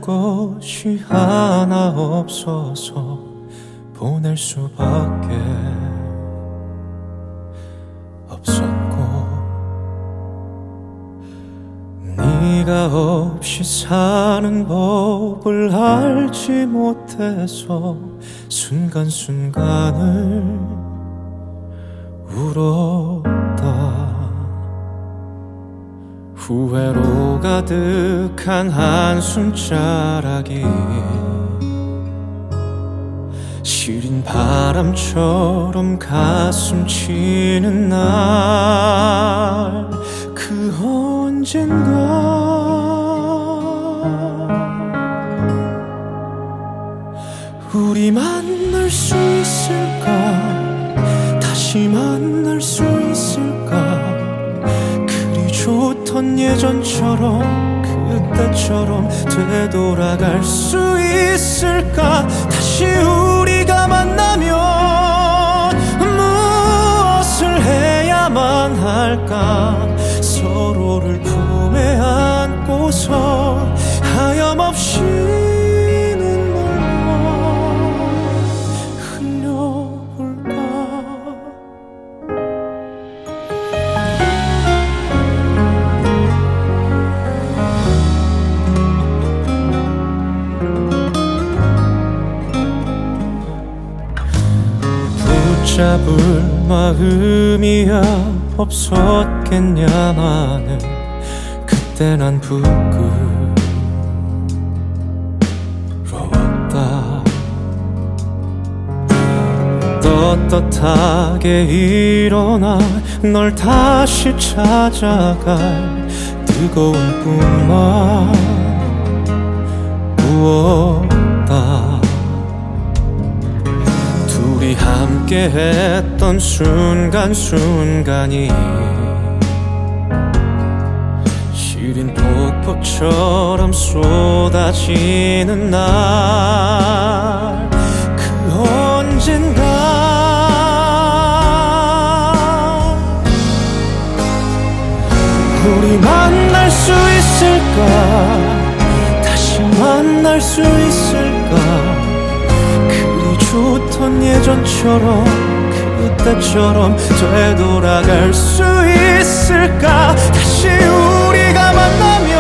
곳이 하나 없어서 보낼 수밖에 없었고, 네가 없이 사는 법을 알지 못해서 순간순간을 울었다. 후회로 가득한 한숨자락이 시린 바람처럼 가슴 치는 날, 그 언젠가 우리 만날 수 있을까? 다시 만날 수 있을까? 그리 좋던 예전처럼, 그때처럼 되돌아갈 수 있을까? 다시 우리가 만나면 무엇을 해야만 할까? 서로를 품에 안고서 하염없이 눈물만 흘려볼까? 붙잡을 마음이야 없었겠냐. 나는 그때 난 부끄러웠다. 떳떳하게 일어나 널 다시 찾아갈 뜨거운 꿈만 꾸었다. 둘이 함께 했던 순간순간이 시린 폭포처럼 쏟아지는 날, 그 언젠가 우리 만날 수 있을까? 다시 만날 수 있을까? 그리 좋던 예전처럼, 그때처럼 되돌아갈 수 있을까? 다시 우리가 만나면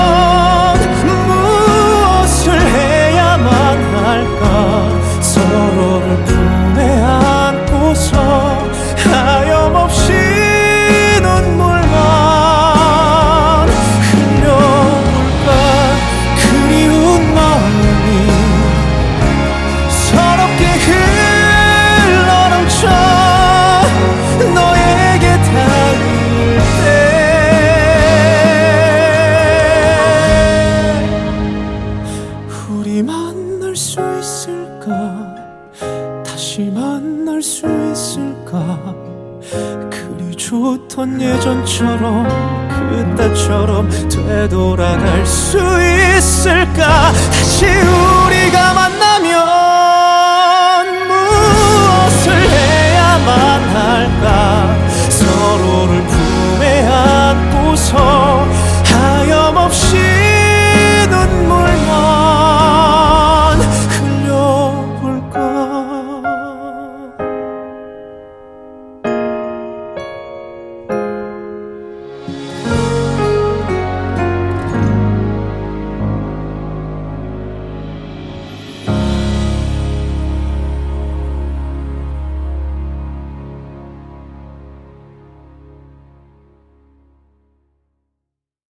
무엇을 해야만 할까? 서로를 품에 안고서 하염없이 눈물만 흘려볼까? 그리운 마음이 서럽게 흘러넘쳐 너에게 닿을 때, 우리 만날 수 있을까? 다시 만날 수 있을까? 그리 좋던 예전처럼, 그때처럼 되돌아갈 수 있을까? 다시 우리가 만나면 무엇을 해야만 할까?